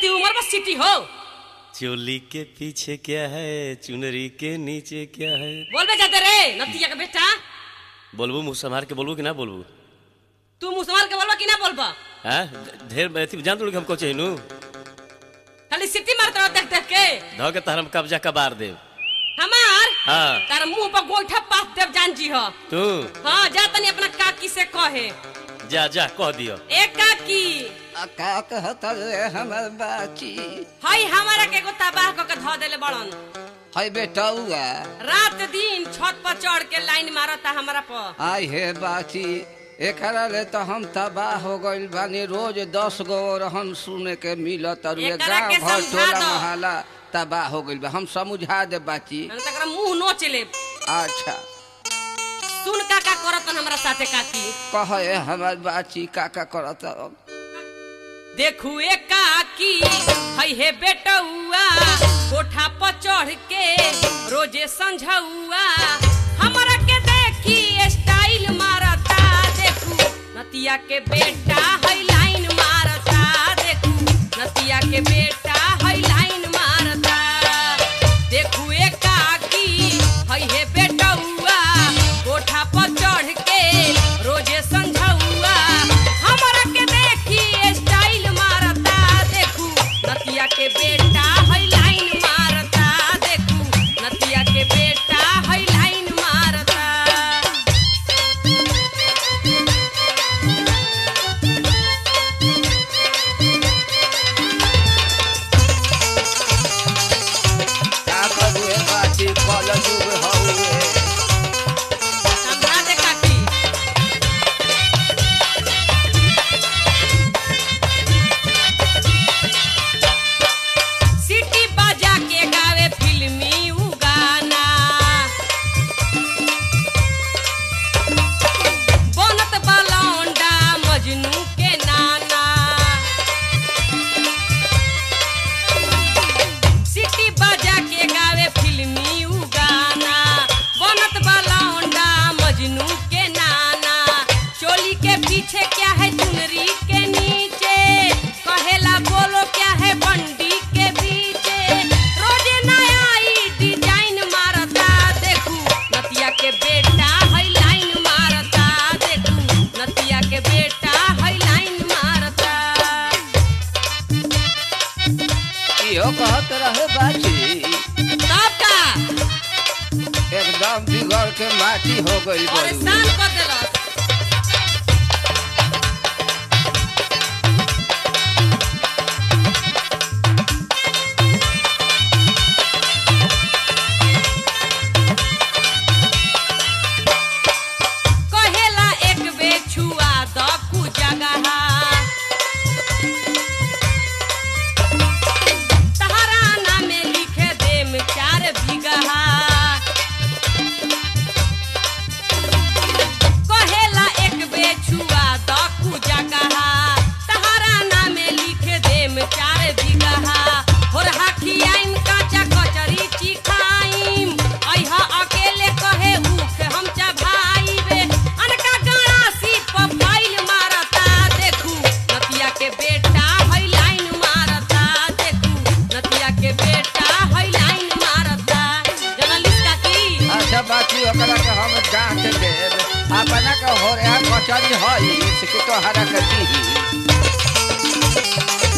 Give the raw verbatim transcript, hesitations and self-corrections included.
सीटी उम्र में सीटी हो। चोली के पीछे क्या है, चुनरी के नीचे क्या है। बोल बे जाते रे नतिया के बेटा। बोलबू मुँह संभाल के बोलबू कि ना बोलबू। तू मुँह संभाल के बोलबा कि ना बोलबा। हाँ ढेर जान तोड़ हमको चाहिए खाली सीटी मारते रहो देख देख के। धो के तार हम कब्जा कबार दे हमार। हाँ तार मुंह पर गोइठा पास देव जान जी हो तू। हाँ जा तनी अपना काकी से कहे। जा जा कह दियो। ए काकी का कहत रे हमर बाची। हाय हमारा के एगो तबाह क के ध देले बड़न। हाय बेटौआ रात दिन छत पर चढ़ के लाइन मारता हमरा पर। आई हे बाची एकरा ले तो हम तबाह हो गइल बानी। रोज दस गो रहन सुने के मिलत और ये एकरा गांव के भर समझा टोला दो। मोहल्ला तबाह हो गइल बा। हम समझा दे बाची। मैंने तकरा मुंह नोच ले। अच्छा सुन काका करतन हमरा साथे काकी। कहे हमर बाची काका करत। देखू ए काकी हई हे बेटौआ कोठा पर चढ़ के रोजे संझौआ हमरा के देखी स्टाइल मारता। देखू नतिया के बेटा हई लाइन मारता। देखू नतिया के बेटा हई लाइन मारता। देखू ए काकी हई हे बेटौआ कोठा पर चढ़ के रोजे संझौआ हमरा के देखी स्टाइल मारता। देखू नतिया के बेटा हई लाइन मारता। देखू नतिया के बेटा हई लाइन मारता। का करू बाची कल जुग हउए। समझा दे काकी। सीटी बजा के गावे फिल्मी उ गाना। बनत बलौंडा मजनू के नाना। सीटी बजा के गावे फिल्मी उ गाना। बनत बलौंडा मजनू के नाना। चोली के पीछे क्या है चुनरी के नीचे कहेला बोलो क्या है बंडी के पीछे। रोजे नया ई डिजाइन मारता। देखू नतिया के बेटा हई लाइन मारता। देखू नतिया के बेटा हई लाइन मारता। इहो कहत रहे बाची तब का एकदम बिगड़ के माटी हो गई बड़ी। परेशान कर देलस। कहेला एक बे छुआ द कु जगह तहरा नामे लिखे देम चार बिगहा। कहेला एक बे छुआ द कु जगह तहरा नामे लिखे देम चार बिगहा। होर हाखियाइम काचा कचरी चिखाइम अइहा अकेले कहे उख हम चभाइबे। अनका गणासी पर फाइल मारता। देखू नतिया के बेटा हई लाइन मारता। देखू नतिया के बेटा हई लाइन मारता। जर्नलिस्ट काकी अच्छा बाची ओकरा के हम डांट देब। अपना के हो रहा कचरी हई से के तोहरा के दी।